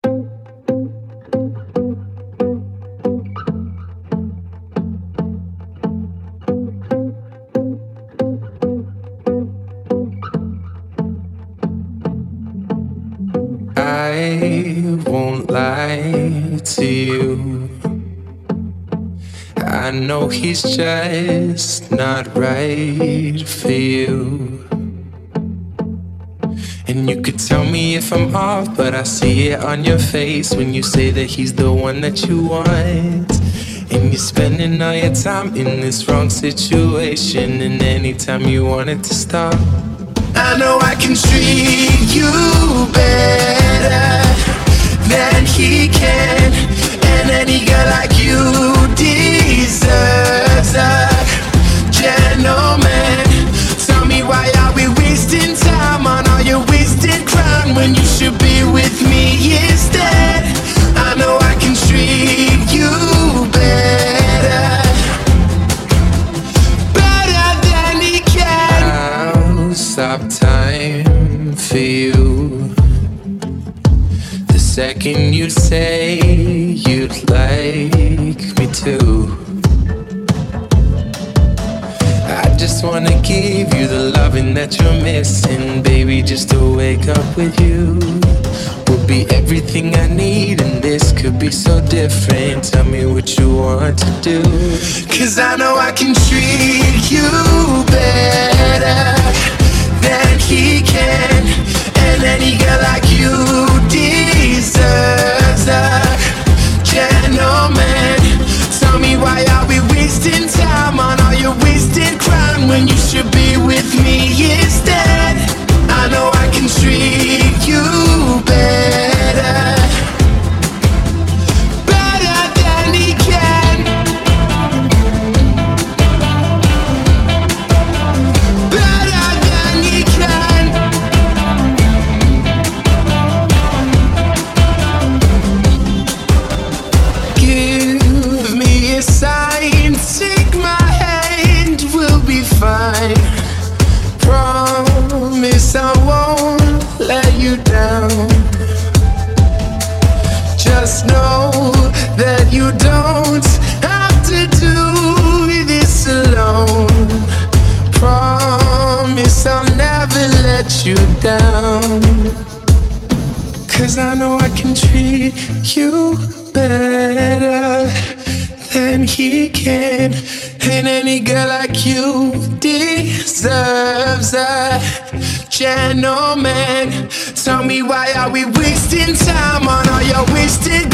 I won't lie to you. I know he's just not right for you. And you could tell me if I'm off, but I see it on your face when you say that he's the one that you want. And you're spending all your time in this wrong situation, and anytime you want it to stop, I know I can treat you better than he can. And any girl like you deserves a gentleman. Tell me, why are we wasting time on all your wasted crown when you should be with me instead? I know I can treat you better than he can. I'll stop time for you the second you say you'd like me to. I just wanna give you the loving that you're missing, baby. Just to wake up with you will be everything I need, and this could be so different. Tell me what you want to do, 'cause I know I can treat you better than he can. And any girl like you deserves a gentleman. Tell me, why are we wasting time on all your wasted crown when you should be with me instead? I know I can treat you better than he can. Better than he can. Give me a sign, take my hand, we'll be fine. Promise I won't let you down. Just know that you don't have to do this alone. Promise I'll never let you down, 'cause I know I can treat you better than he can. And any girl like you deserves a gentleman. Tell me, why are we wasting time on all your wasted